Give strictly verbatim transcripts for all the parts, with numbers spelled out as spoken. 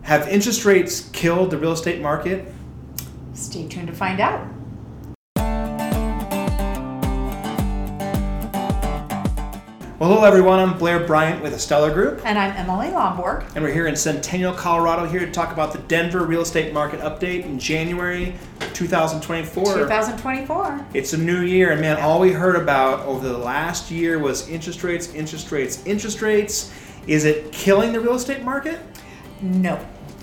Have interest rates killed the real estate market? Stay tuned to find out. Well, hello everyone, I'm Blair Bryant with Stellar Group. And I'm Emily Lomborg. And we're here in Centennial, Colorado, here to talk about the Denver real estate market update in January two thousand twenty-four. two thousand twenty-four. It's a new year, and man, all we heard about over the last year was interest rates, interest rates, interest rates. Is it killing the real estate market? No.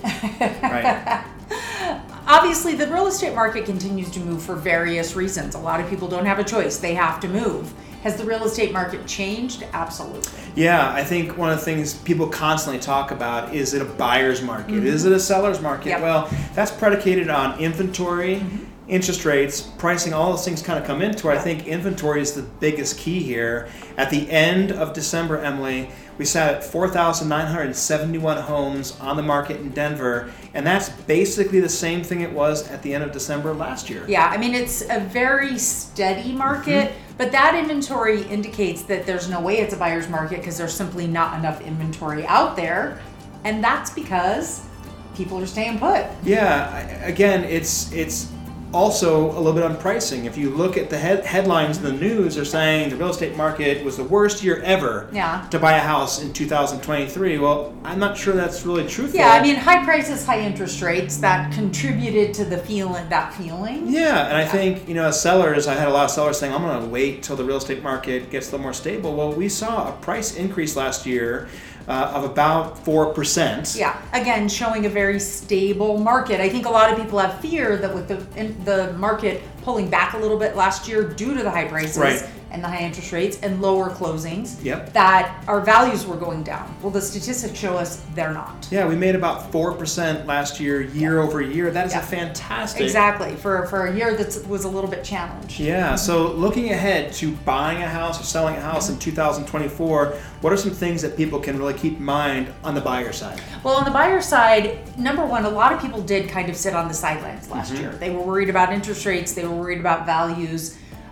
Right. Obviously, the real estate market continues to move for various reasons. A lot of people don't have a choice. They have to move. Has the real estate market changed? Absolutely. Yeah, I think one of the things people constantly talk about, is it a buyer's market? Mm-hmm. Is it a seller's market? Yep. Well, that's predicated on inventory, mm-hmm. interest rates, pricing, all those things kind of come into it. I think inventory is the biggest key here. At the end of December, Emily, we sat at four thousand nine hundred seventy-one homes on the market in Denver, and that's basically the same thing it was at the end of December last year. Yeah, I mean, it's a very steady market, mm-hmm. but that inventory indicates that there's no way it's a buyer's market because there's simply not enough inventory out there, and that's because people are staying put. Yeah, again, it's it's also a little bit on pricing. If you look at the head, headlines in the news, they're saying the real estate market was the worst year ever yeah. to buy a house in two thousand twenty-three. Well, I'm not sure that's really truthful. Yeah, I mean, high prices, high interest rates, that contributed to the feeling, that feeling. Yeah, and I yeah. think, you know, as sellers, I had a lot of sellers saying, I'm going to wait till the real estate market gets a little more stable. Well, we saw a price increase last year Uh, of about four percent. Yeah, again, showing a very stable market. I think a lot of people have fear that with the in, the market pulling back a little bit last year due to the high prices right. and the high interest rates and lower closings, yep. that our values were going down. Well, the statistics show us they're not. Yeah, we made about four percent last year, year yeah. over year. That is yeah. a fantastic. Exactly, for, for a year that was a little bit challenged. Yeah, so looking ahead to buying a house or selling a house mm-hmm. in two thousand twenty-four, what are some things that people can really keep in mind on the buyer side? Well, on the buyer side, number one, a lot of people did kind of sit on the sidelines last mm-hmm. year. They were worried about interest rates, they were worried about values,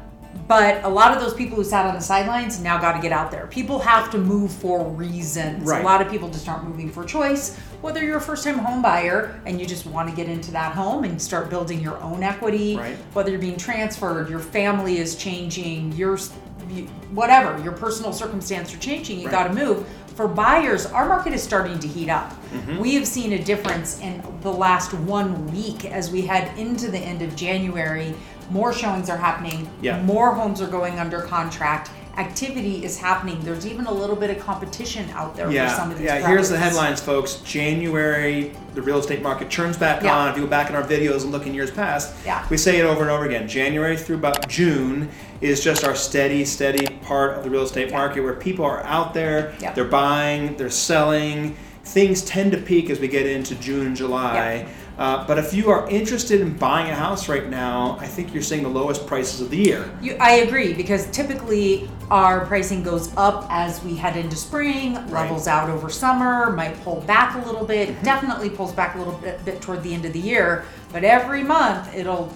but a lot of those people who sat on the sidelines now got to get out there. People have to move for reasons. Right. A lot of people just aren't moving for choice. Whether you're a first-time home buyer and you just want to get into that home and start building your own equity, right. whether you're being transferred, your family is changing, your whatever, your personal circumstance are changing, you right. got to move. For buyers, our market is starting to heat up. Mm-hmm. We have seen a difference in the last one week as we head into the end of January. More showings are happening. Yeah. More homes are going under contract. Activity is happening. There's even a little bit of competition out there yeah. for some of these Yeah, properties. here's the headlines, folks. January, the real estate market turns back yeah. on. If you go back in our videos and look in years past, yeah. we say it over and over again. January through about June is just our steady, steady part of the real estate yeah. market where people are out there, yeah. they're buying, they're selling. Things tend to peak as we get into June and July. Yeah. Uh, but if you are interested in buying a house right now, I think you're seeing the lowest prices of the year. You, I agree, because typically our pricing goes up as we head into spring, right. levels out over summer, might pull back a little bit, mm-hmm. definitely pulls back a little bit, bit toward the end of the year, but every month it'll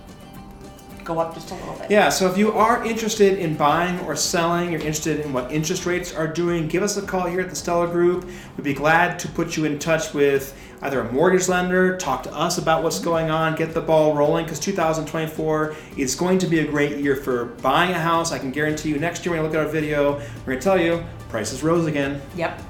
go up just a little bit. Yeah, so if you are interested in buying or selling, you're interested in what interest rates are doing, give us a call here at the Stellar Group. We'd be glad to put you in touch with either a mortgage lender, talk to us about what's going on, get the ball rolling, because two thousand twenty-four is going to be a great year for buying a house. I can guarantee you next year when you look at our video, we're going to tell you prices rose again. Yep.